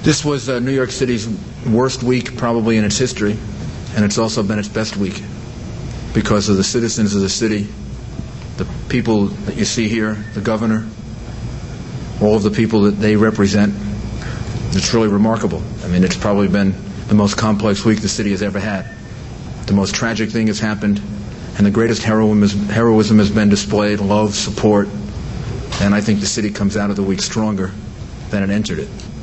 This was New York City's worst week probably in its history, and it's also been its best week because of the citizens of the city, the people that you see here, the governor, all of the people that they represent. It's really remarkable. I mean, it's probably been the most complex week the city has ever had. The most tragic thing has happened, and the greatest heroism has been displayed, love, support, and I think the city comes out of the week stronger than it entered it.